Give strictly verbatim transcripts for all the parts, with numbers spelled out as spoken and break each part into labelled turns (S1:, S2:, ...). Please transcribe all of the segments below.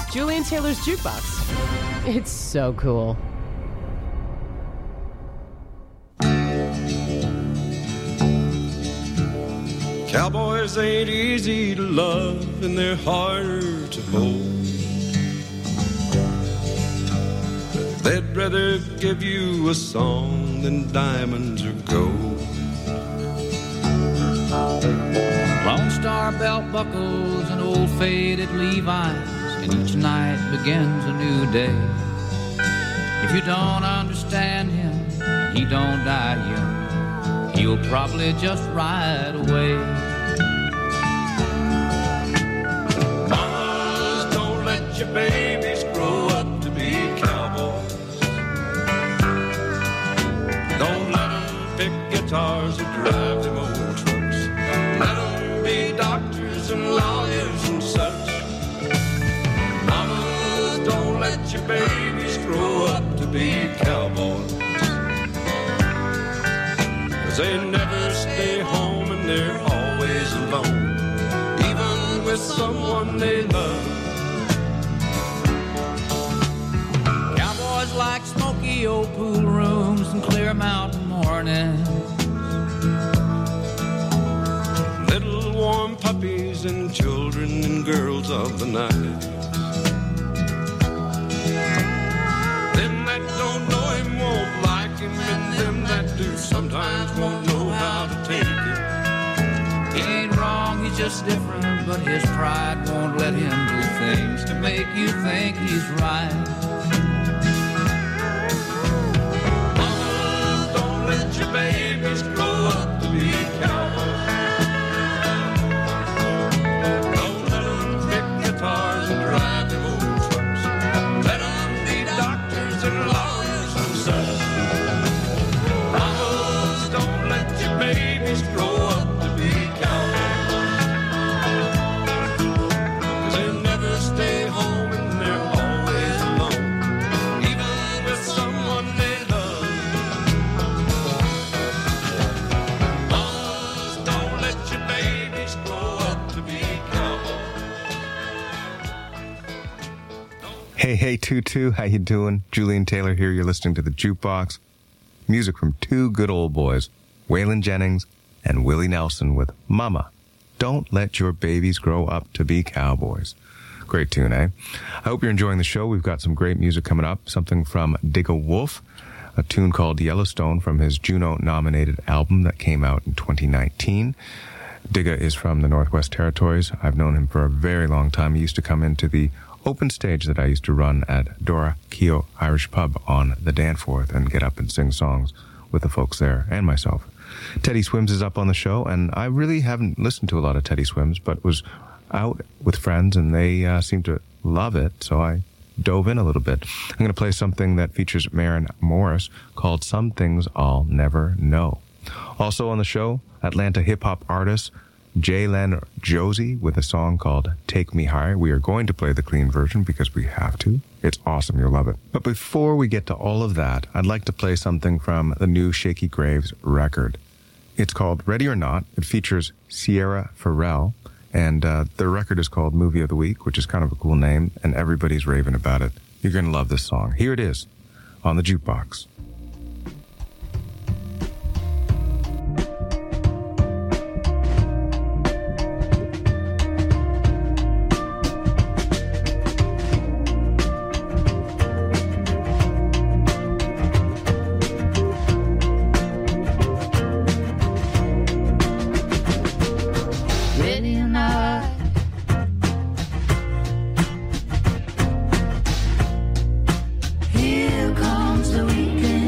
S1: Julian Taylor's Jukebox. It's so cool.
S2: Cowboys ain't easy to love and they're harder to hold. They'd rather give you a song than diamonds or gold.
S3: Lone Star belt buckles and old faded Levi's, and each night begins a new day. If you don't understand him, he don't die young, he'll probably just ride away.
S2: Mamas, don't let your babies grow up to be cowboys. Don't let them pick guitars or drive them old trucks. Let them be doctors and lawyers and such. Mamas, don't let your babies grow up to be cowboys. 'Cause they never stay home and they're always alone, even with someone they love.
S3: Cowboys like smoky old pool rooms and clear mountain mornings,
S2: Little warm puppies and children and girls of the night. Them that don't know him won't like him, and them that do sometimes won't know how to take it.
S3: he ain't wrong, he's just different, but his pride won't let him do things to make you think he's right.
S2: Mamas, don't let your babies grow up to be cowboys. Don't let them pick guitars and drive them old trucks. Let them be doctors and lawyers and such. Mamas, don't let your babies grow up to be cowboys. 'Cause they never stay home and they're always alone, even with someone they love. Mamas, don't let your babies grow up to be cowboys.
S4: Hey, hey, Tutu, how you doing? Julian Taylor here. You're listening to The Jukebox. Music from two good old boys, Waylon Jennings and Willie Nelson with Mama, Don't Let Your Babies Grow Up to Be Cowboys. Great tune, eh? I hope you're enjoying the show. We've got some great music coming up. Something from Digga Wolf, a tune called Yellowstone from his Juno-nominated album that came out in twenty nineteen. Digga is from the Northwest Territories. I've known him for a very long time. He used to come into the open stage that I used to run at Dora Keogh Irish Pub on the Danforth and get up and sing songs with the folks there and myself. Teddy Swims is up on the show, and I really haven't listened to a lot of Teddy Swims, but was out with friends and they uh, seemed to love it, so I dove in a little bit. I'm going to play something that features Maren Morris called Some Things I'll Never Know. Also on the show, Atlanta hip-hop artist Jalen Josie with a song called Take Me Higher. We are going to play the clean version because we have to. It's awesome. You'll love it. But before we get to all of that, I'd like to play something from the new Shaky Graves record. It's called Ready or Not. It features Sierra Farrell, and uh, the record is called Movie of the Week, which is kind of a cool name, and everybody's raving about it. You're going to love this song. Here it is on the Jukebox.
S5: Here comes the weekend.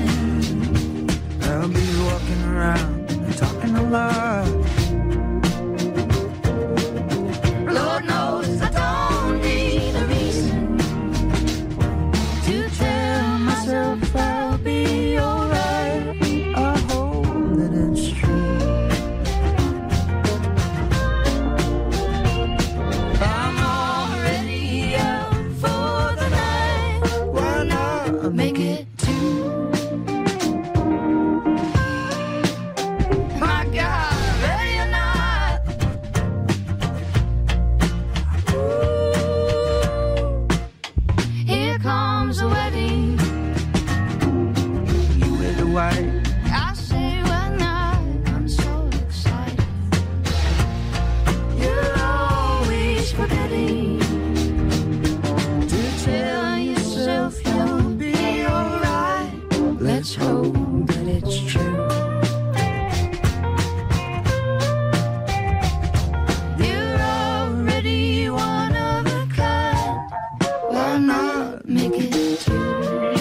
S5: why not make it two?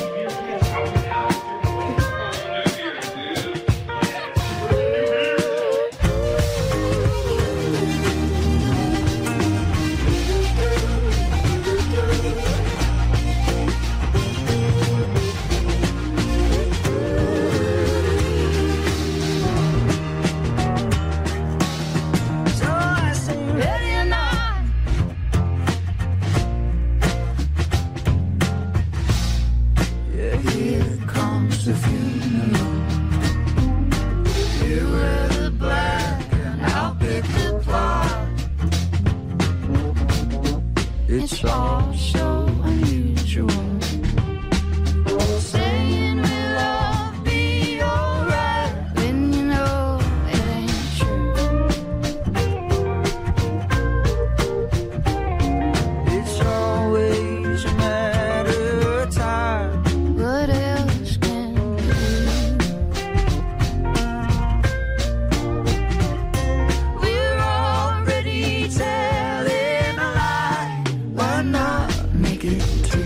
S5: It's all so unusual. Saying we'll all be alright when you know it ain't true. It's always a matter of time. What else can we do? We're already telling a lie. Why not make it two?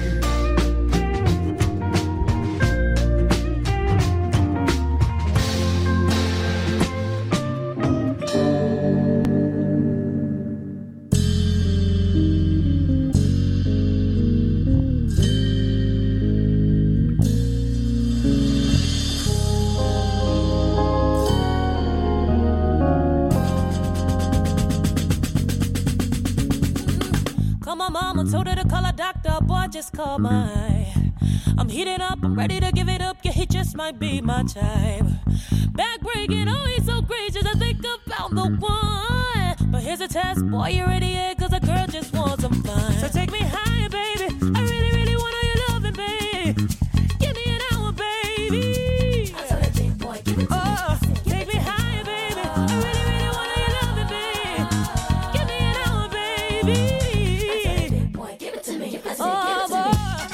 S6: Call my mama, told her to call a doctor. Boy, just call my. I'm heating up, I'm ready to give it up. Yeah, he just might be my type. Back breaking, oh, he's so gracious. I think I found the one. But here's a test, boy, you're idiot, cause a girl just wants some fun. So take me higher, baby. I really, really want all your loving, baby. Give me an hour, baby. I told her, big boy, give it to oh, me. Take me higher, baby. I really, really want all your loving, baby. Give me an hour, baby. Oh, boy.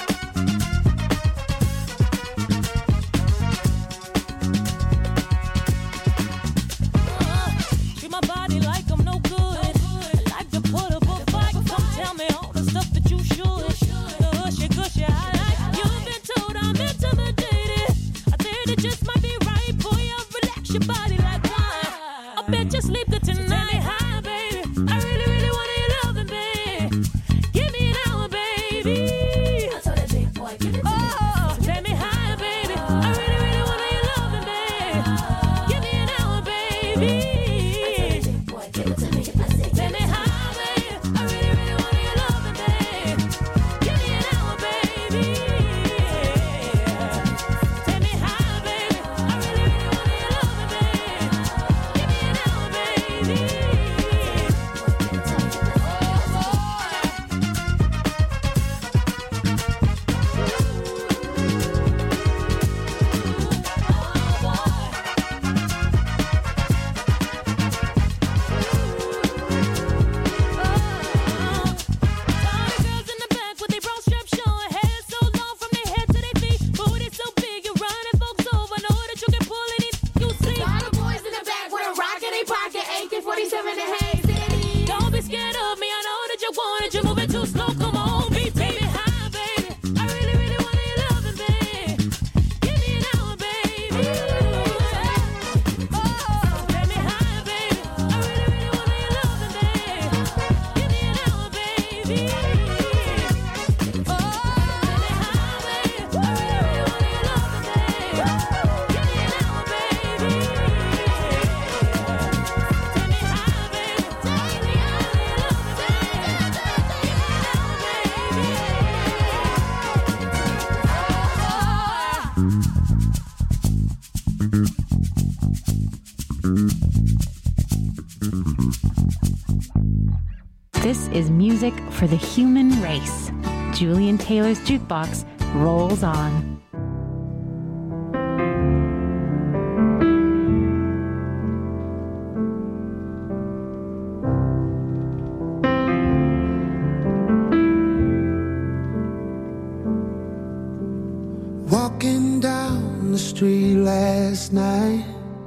S6: Uh, treat my body like I'm no good. I like to put up a fight. Come tell me all the stuff that you should. The hushy gushy I like. You've been told I'm intimidated. I think it just might be right. Boy, I'll relax your body like wine. I bet you sleep good tonight. Tell me hi, baby. I really, really want your loving, baby. Give me an hour, baby. I told that big boy, give it to me. Oh, take me higher, baby. I really, really want your loving, baby. Give me an hour, baby. I told that big boy, give it to me. I said, take me higher, baby. I really, really want your loving, baby. Give me an hour, baby. Take me higher, baby. I really, really want your loving, baby. Give me an hour, baby. Don't be scared of me, I know that you want it. You're moving too slow, come on, beat me. Take me high, baby. I really, really want your loving, baby. Give me an hour, baby. Oh, take me high, baby. I really, really want your loving, baby. Give me an hour, baby. Oh, take me high, baby. I really, really want your loving, baby. Give me an hour, baby. Take me high, baby. Take me high,
S7: This is music for the human race. Julian Taylor's Jukebox rolls on.
S8: Walking down the street last night,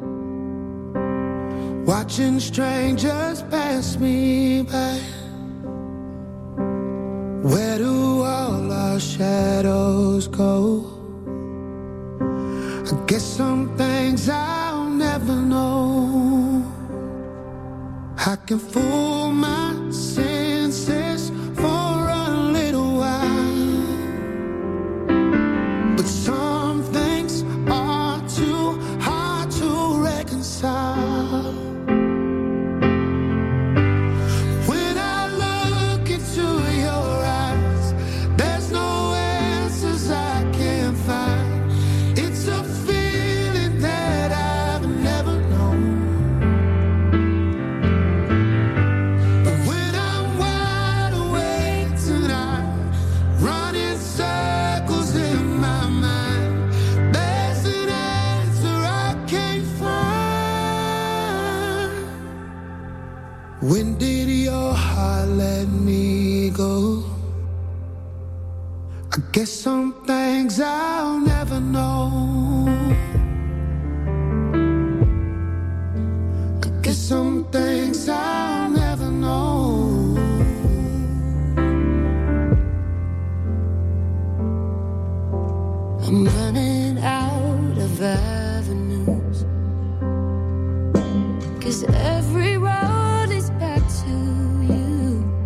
S8: watching strangers pass me by. Where do all shadows go. I guess some things I'll never know. I can fool my senses for a little while, but some things are too hard to reconcile. When I look into your eyes, there's no answers I can't find. It's a feeling that I've never known. But when I'm wide awake tonight, running circles in my mind, there's an answer I can't find. When did your heart let me go? I guess some things I'll never know. I guess some things I'll never know.
S5: I'm running out of avenues, 'cause every road is back to you.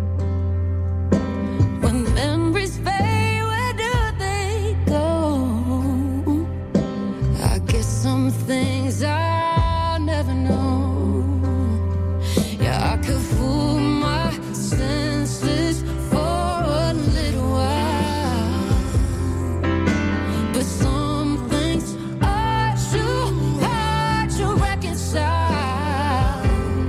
S5: When memories fade, where do they go? I guess some things I'll never know. Yeah, I could fool my senses for a little while, but some things are too hard to reconcile.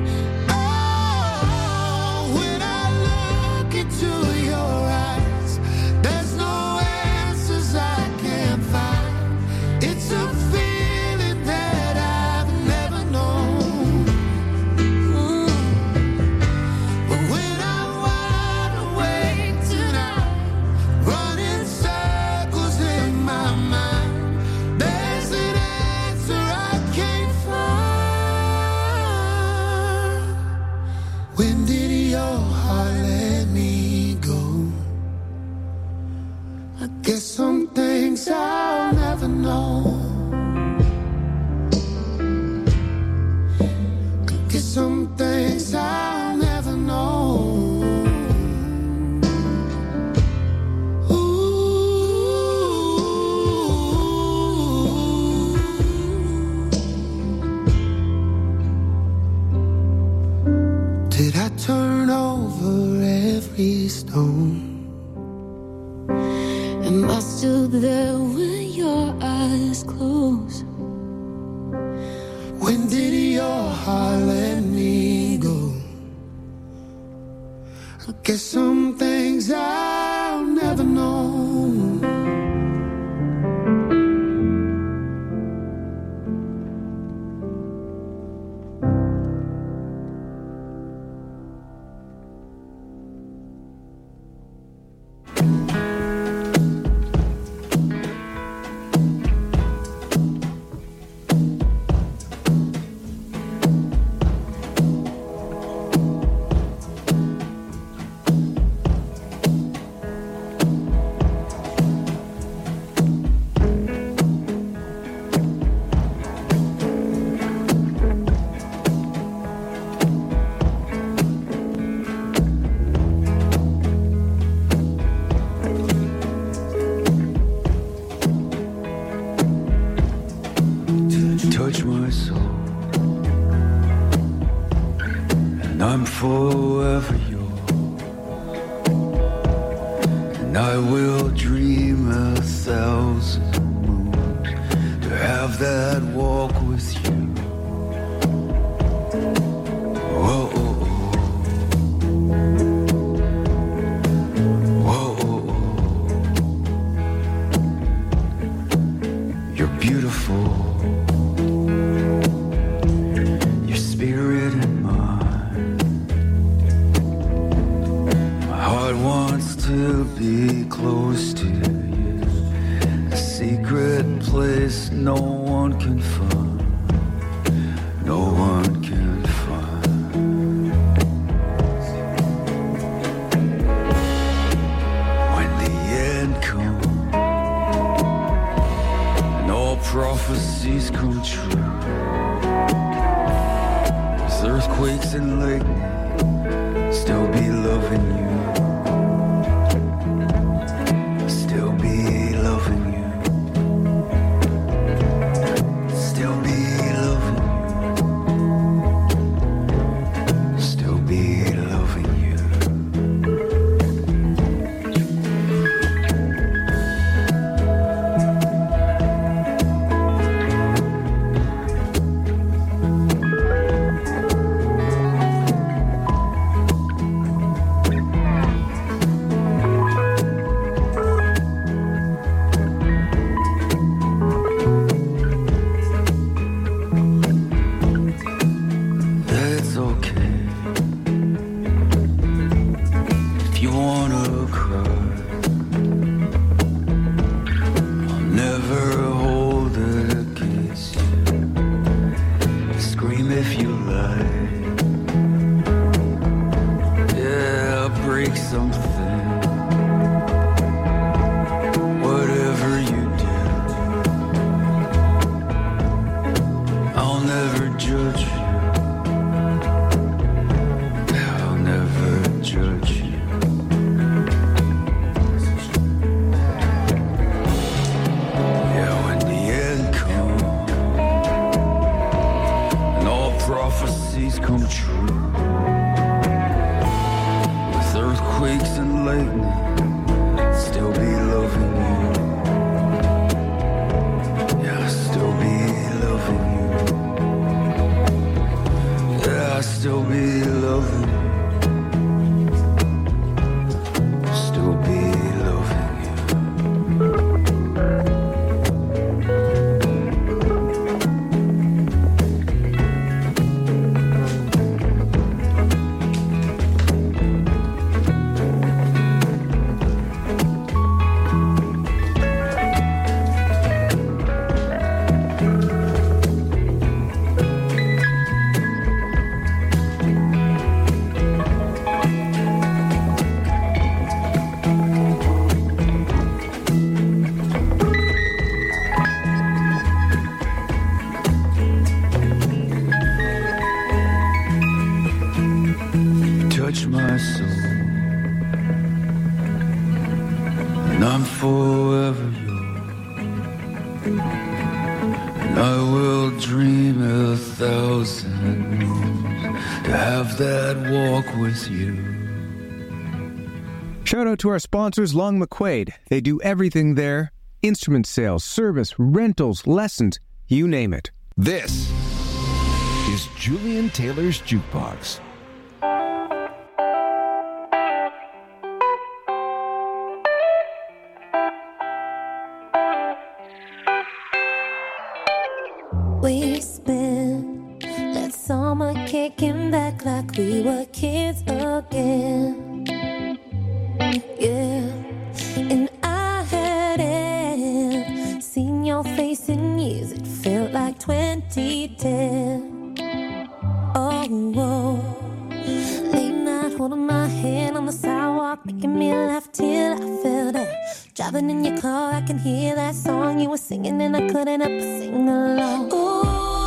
S8: Oh, when I look into your eyes, there's no answers I can't find. It's a feeling that I've never known. Mm. But when I'm wide awake tonight, running circles in my mind, there's an answer I can't find. When did your heart let me go? I guess some things I'll never know. I guess some things I'll never know. Ooh. Did I turn over every stone?
S5: Am I still there when your eyes close?
S8: When did your heart let me go? I guess some things I'll never know.
S9: Touch my soul, and I'm forever yours, and I will dream a thousand moons to have that walk with you. Whoa, oh, oh. Whoa, oh, oh. You're beautiful. To be close to you, a secret place no one can find, no one can find. When the end comes prophecies come true. With earthquakes and lightning, still be loving you. Still be loving you. Still be loving you. Still be loving you. That's okay. If you wanna cry, I'll never hold it against you. Scream if you like. Yeah, break something. Whatever you do, I'll never judge you. I'll never judge you. Yeah, when the end comes and all prophecies come true, with earthquakes and lightning, still be loving you. Yeah, I'll still be loving you. Yeah, I'll still be loving you. Still be loving you. Touch my soul, and I'm forever yours. And I will dream a thousand moons to have that walk with you.
S4: Shout out to our sponsors, Long McQuaid. They do everything there. Instrument sales, service, rentals, lessons, you name it.
S10: This is Julian Taylor's Jukebox.
S6: We spent that summer kicking back like we were kids again. Yeah, and I hadn't seen your face in years. It felt like twenty ten. Oh, whoa. Late night holding my hand on the sidewalk, making me laugh till I fell down. Driving in your car, I can hear that song you were singing, and I couldn't help but sing along. Ooh,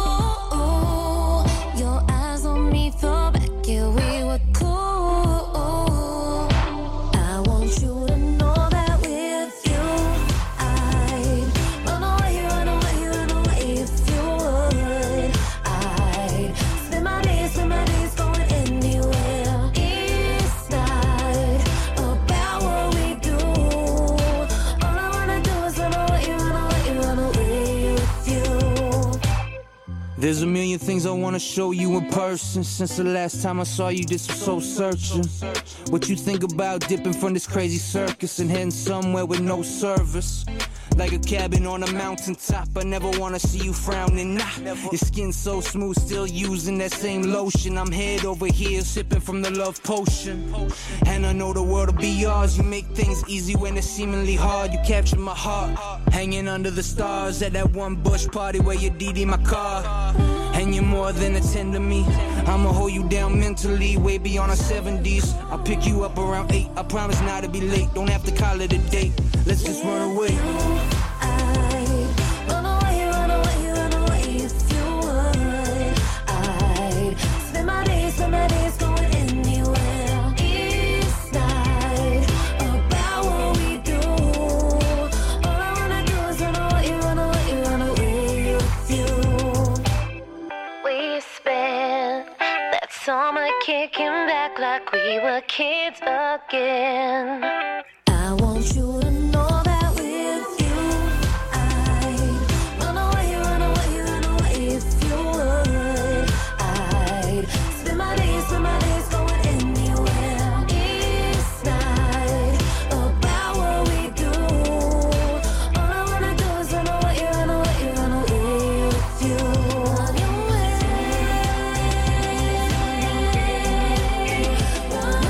S6: ooh, your eyes on me, throw back, yeah, we were cool. I want you to know that with you, I'd run away, run away, run away if you would. I'd spend my days, spend my days going anywhere. It's not about what we do. All I wanna do is run away, run away, run away with you.
S11: There's a million things I wanna show you in person. Since the last time I saw you, this was so searching. What you think about dipping from this crazy circus and heading somewhere with no service? Like a cabin on a mountaintop, I never wanna see you frowning, nah. Your skin so smooth, still using that same lotion. I'm head over here, sipping from the love potion. And I know the world will be yours. You make things easy when it's seemingly hard. You capture my heart, hanging under the stars at that one bush party where you D D my car. And you're more than a tender me. I'ma hold you down mentally, way beyond our seventies. I'll pick you up around eight, I promise not to be late. Don't have to call it a date, let's just run away.
S6: I run away, run away,
S12: were kids again.
S5: I want you to know that with you, I'd run away, run away, run away if you would. I'd spend my days, spend my days going anywhere. It's not about what we do. All I wanna do is run away, run away, run away with you. Run away, run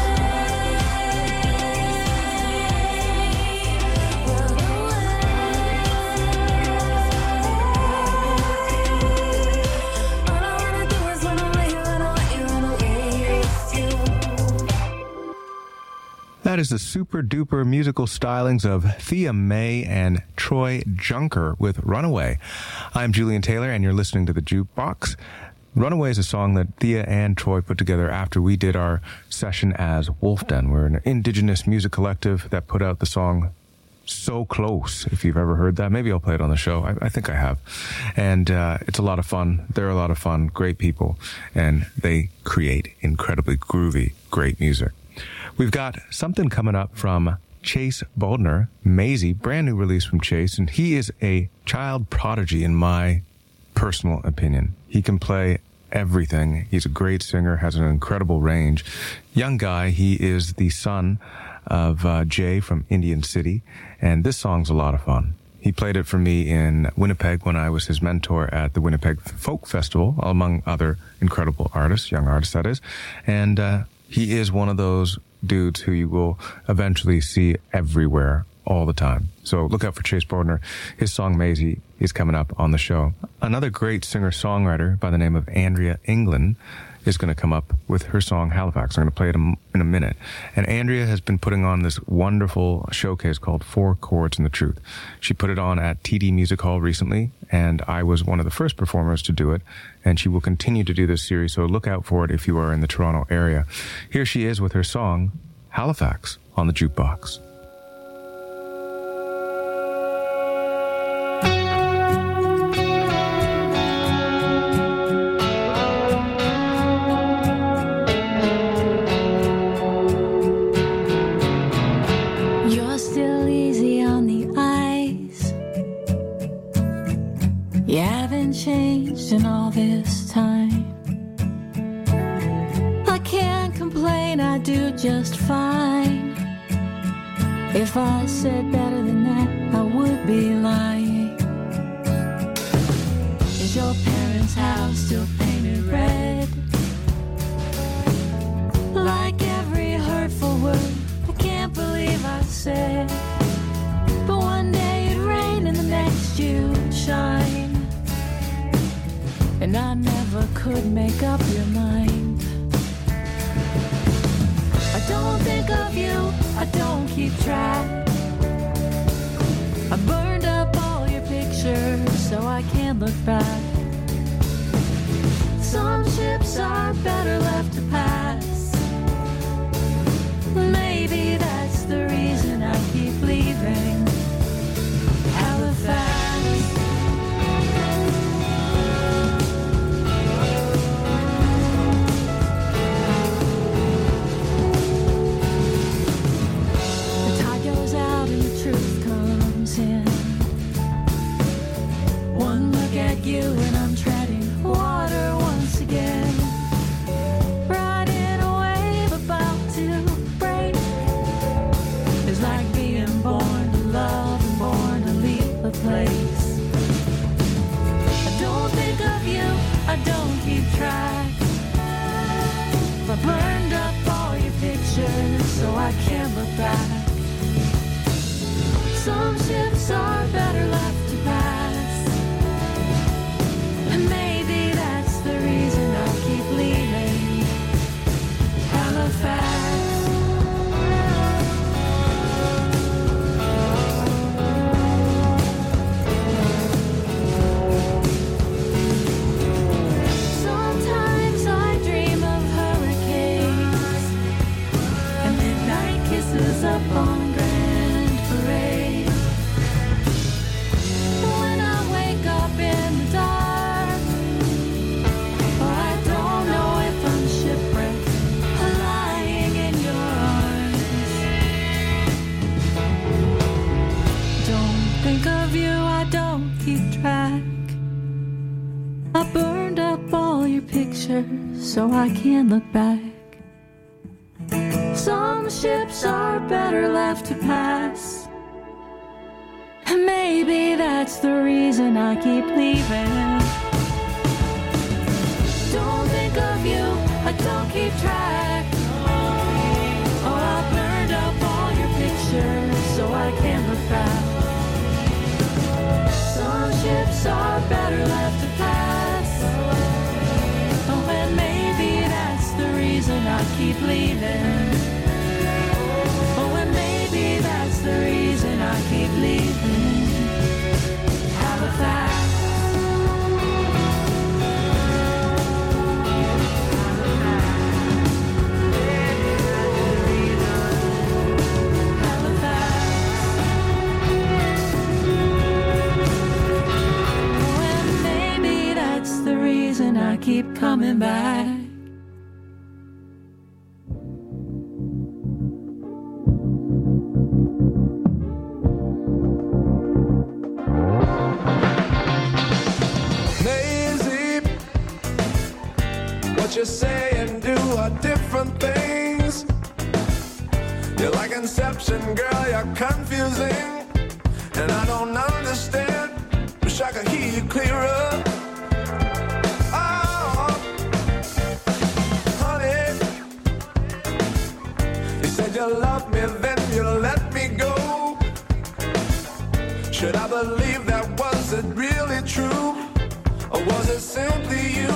S4: That is the super duper musical stylings of Thea May and Troy Junker with Runaway. I'm Julian Taylor, and you're listening to the Jukebox. Runaway is a song that Thea and Troy put together after we did our session as Wolf Den. We're an indigenous music collective that put out the song So Close, if you've ever heard that. Maybe I'll play it on the show. I, I think I have. And uh, it's a lot of fun. They're a lot of fun, great people, and they create incredibly groovy, great music. We've got something coming up from Chase Baldner, Maisie, brand new release from Chase, and he is a child prodigy in my personal opinion. He can play everything. He's a great singer, has an incredible range. Young guy, he is the son of uh, Jay from Indian City, and this song's a lot of fun. He played it for me in Winnipeg when I was his mentor at the Winnipeg Folk Festival, among other incredible artists, young artists that is, and uh, he is one of those dudes who you will eventually see everywhere all the time. So look out for Chase Bordner. His song Maisie is coming up on the show. Another great singer-songwriter by the name of Andrea England is going to come up with her song Halifax. I'm going to play it in a minute. And Andrea has been putting on this wonderful showcase called Four Chords and the Truth. She put it on at T D Music Hall recently, and I was one of the first performers to do it. And she will continue to do this series, so look out for it if you are in the Toronto area. Here she is with her song Halifax on the Jukebox.
S5: Changed in all this time. I can't complain, I do just fine. If I said better than that, I would be lying. Is your parents' house still painted red? Like every hurtful word I can't believe I said. But one day it'd rain and the next you'd shine. And I never could make up your mind. I don't think of you, I don't keep track. I burned up all your pictures so I can't look back. Some ships are better left to pass. Maybe that's the reason I keep leaving Halifax. One look at you and I'm treading water once again. Riding a wave about to break. It's like being born to love and born to leave a place. I don't think of you, I don't keep track. I burned up all your pictures so I can't look back. Some ships are better left to pass. think of you, I don't keep track. I burned up all your pictures so I can look back. Some ships are better left to pass. And maybe that's the reason I keep leaving. Don't think of you, I don't keep track. Oh, I burned up all your pictures so I can look back. Some ships are better left to pass. Oh, and maybe that's the reason I keep leaving. Oh, and maybe that's the reason I keep leaving. Halifax. I keep coming back.
S8: Maisie, what you say and do are different things. You're like Inception, girl, you're confusing. And I don't understand. Wish I could hear you clearer. You love me, then you let me go. Should I believe that? Was it really true? Or was it simply you